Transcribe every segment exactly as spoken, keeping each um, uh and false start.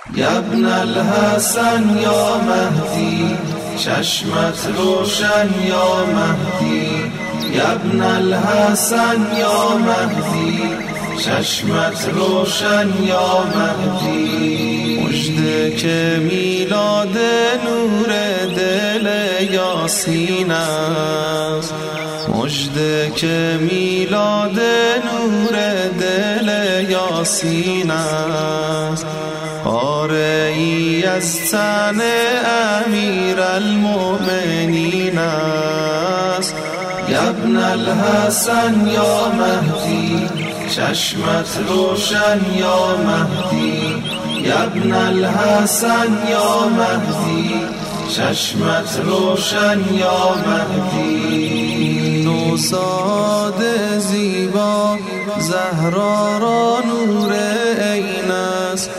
یا ابن الحسن یا مهدی، چشمت روشن یا مهدی. یا ابن الحسن یا مهدی، چشمت روشن یا مهدی. مژده که میلاد نور دل یاسین است، مژده که میلاد نور دل یاسین است. پاره ای از تن امیر المؤمنین است. یا ابن الحسن یا مهدی، چشمت روشن یا مهدی. یا ابن الحسن یا مهدی، چشمت روشن یا مهدی. نوزاد زیبا زهرا را نور عین است،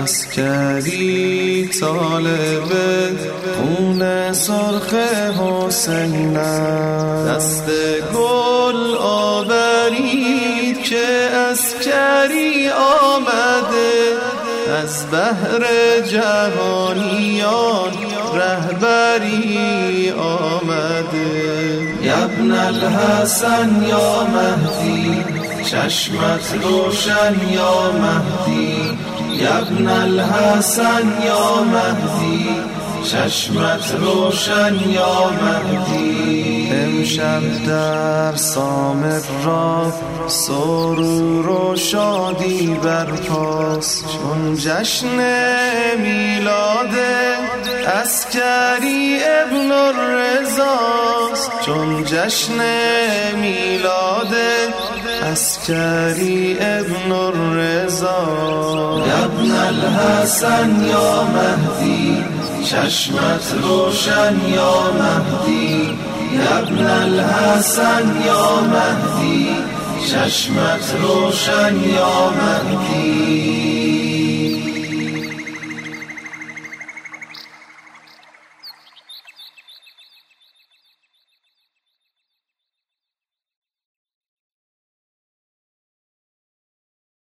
عسکری طالب خون سرخ حسین است. دست گل آورید که عسکری آمده، از بحر جهانیان رهبری آمده. یا ابن الحسن یا مهدی، چشمت روشن یا مهدی. یا ابن الحسن یا مهدی، چشمت روشن یا مهدی. امشب در سامر را سرور و شادی برپاست، چون جشن میلاد عسکری ابن الرضاست. چون جشن میلاد عسکری ابن الرضا. یا ابن الحسن یا مهدی، چشمت روشن یا مهدی. یا ابن الحسن یا مهدی، چشمت روشن یا مهدی.